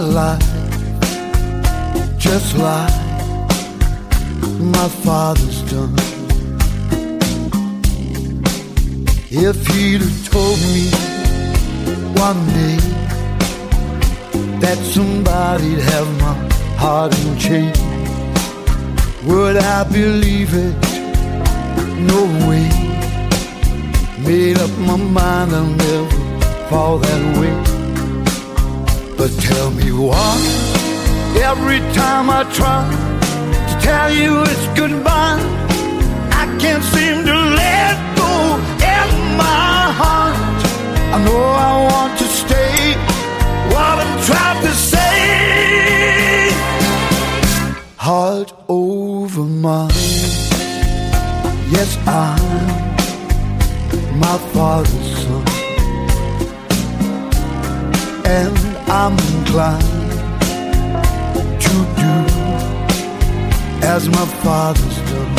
life just like my father's done. If he'd have told me one day that somebody'd have my heart in chains, would I believe it? No way. Made up my mind I'll never fall that way. But tell me why, every time I try to tell you it's goodbye, I can't seem to let go in my heart. I know I want to stay, what I'm trying to say. Heart over mind, yes, I'm my father's son, and I'm inclined to do as my father's done.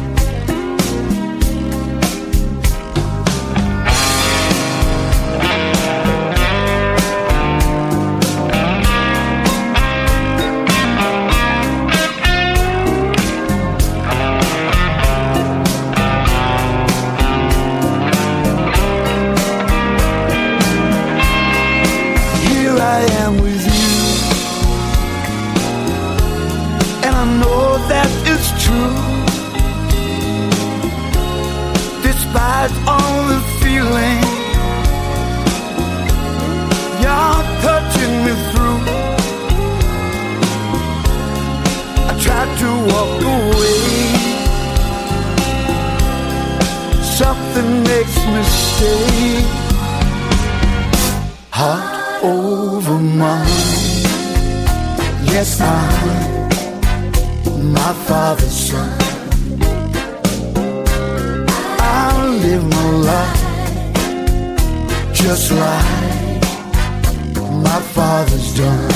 Despite all the feeling you're touching me through, I tried to walk away. Something makes me stay. Heart over mind, yes, I'm my father's son. Live my life just like my father's done.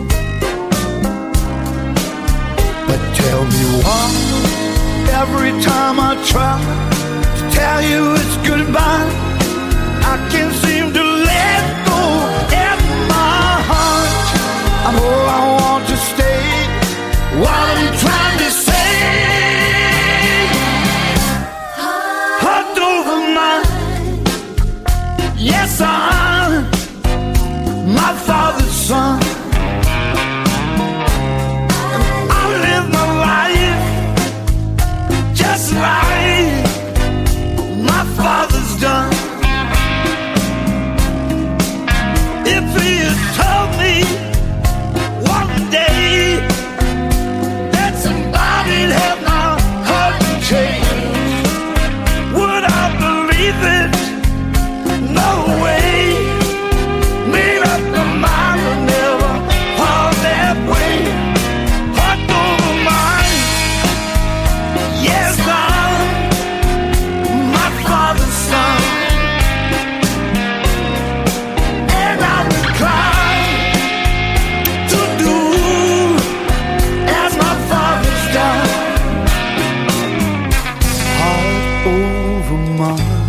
But tell me why, every time I try to tell you it's goodbye, I can't seem to let go in my heart. I know I want to stay, what I'm trying to say. Yes, I'm my father's son. I live my life just like my father's done. If he had told me one day that somebody'd have my heart changed, would I believe it? No way. Made up my mind to never fall that way. Heart over mind, yes, I'm my father's son, and I'm inclined to do as my father's done. Heart over mind,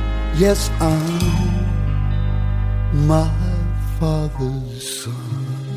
yes, I'm my father's son.